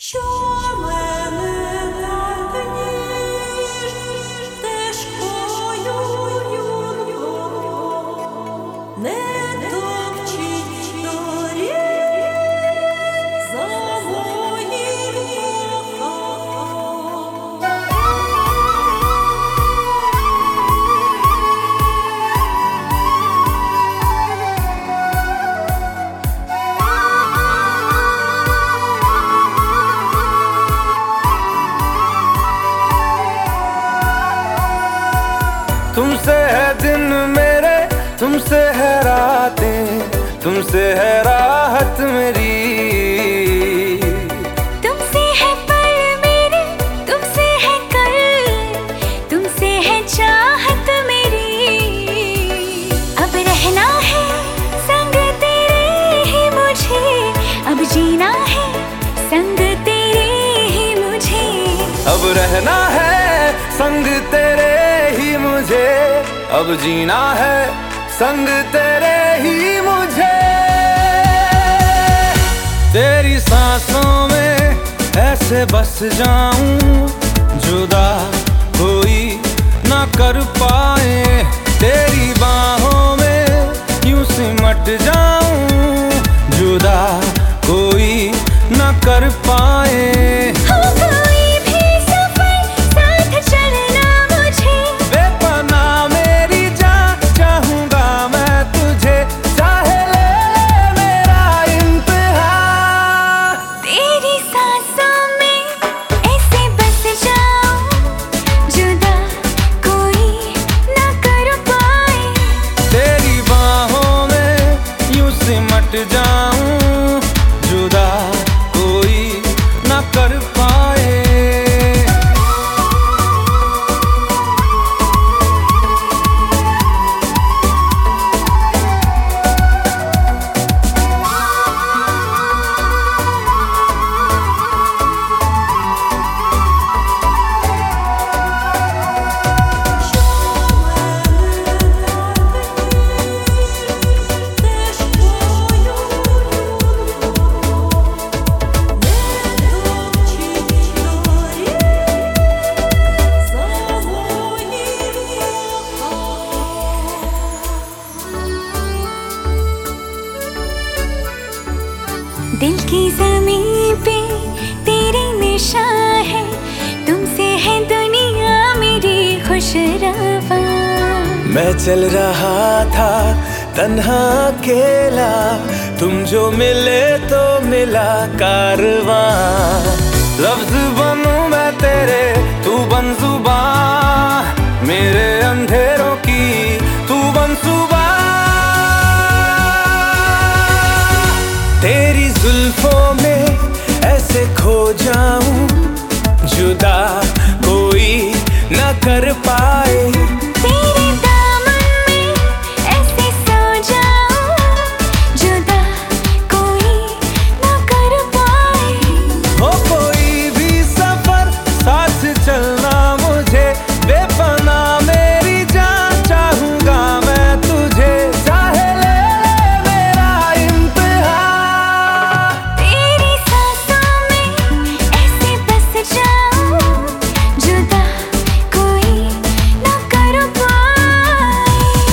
Що мене так ніж стежкою юрко, не топчіть доріг за моїм коханням. तुमसे है दिन मेरे, तुमसे है रातें, तुमसे है राहत मेरी। तुमसे है पल मेरे, तुमसे है कल, तुमसे है चाहत मेरी। अब रहना है संग तेरे ही मुझे, अब जीना है संग तेरे ही मुझे। अब रहना है संग तेरे ही मुझे, अब जीना है संग तेरे ही मुझे। तेरी सांसों में ऐसे बस जाऊं, जुदा कोई ना कर पाए। तेरी बाहों में यूं सिमट जाऊं, जुदा कोई ना कर पाए। सिमट जाऊं, जुदा कोई ना कर पाए। दिल की ज़मीं पे तेरी निशान है, तुमसे है दुनिया मेरी खुशरवा। मैं चल रहा था तन्हा अकेला, तुम जो मिले तो मिला कारवां। लफ्ज बनूं मैं तेरे, तू बन जुबां, मेरे अंधेरों की तू बन सुबह। तेरी जुल्फों में ऐसे खो जाऊं, जुदा कोई न कर पाए। तेरे दामन में ऐसे सो जाऊं, जुदा कोई न कर पाए। हो कोई भी सफर साथ चलना मुझे, बेपना मेरी जान चाहूंगा मैं तुझे। चाहे ले मेरा इम्तिहान, तेरी सांसों में ऐसे बस जाऊं, जुदा कोई न कर पाए।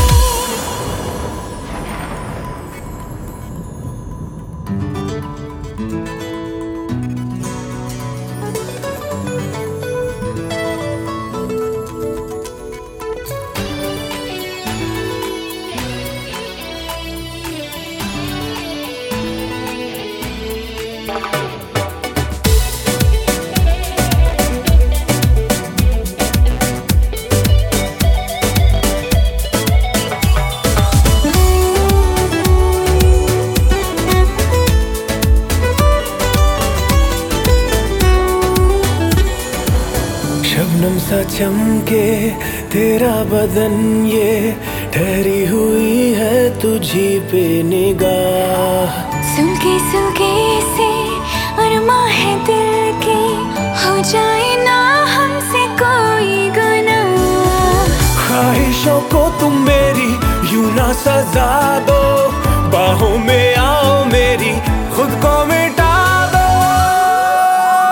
शबनम सा चमके तेरा बदन, ये ठहरी हुई है तुझी पे निगाह। सुलगे सुलगे से अरमा है दिल के, हो जाए ना हमसे कोई गुनाह। ख्वाहिशों को तुम मेरी यूं ना सजा दो, बाहों में आओ मेरी खुद को मिटा दो।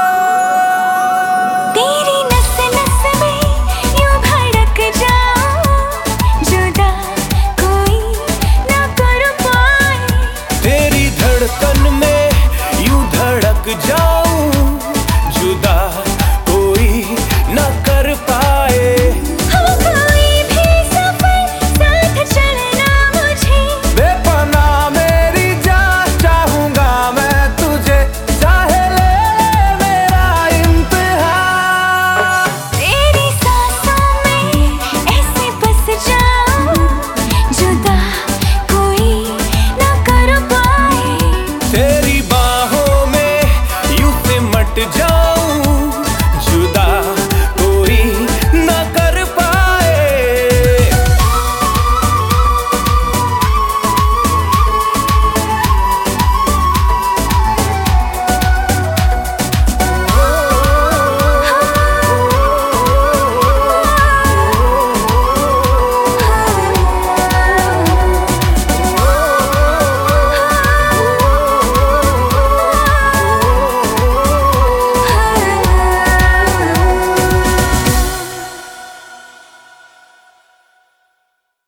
मिट जाऊं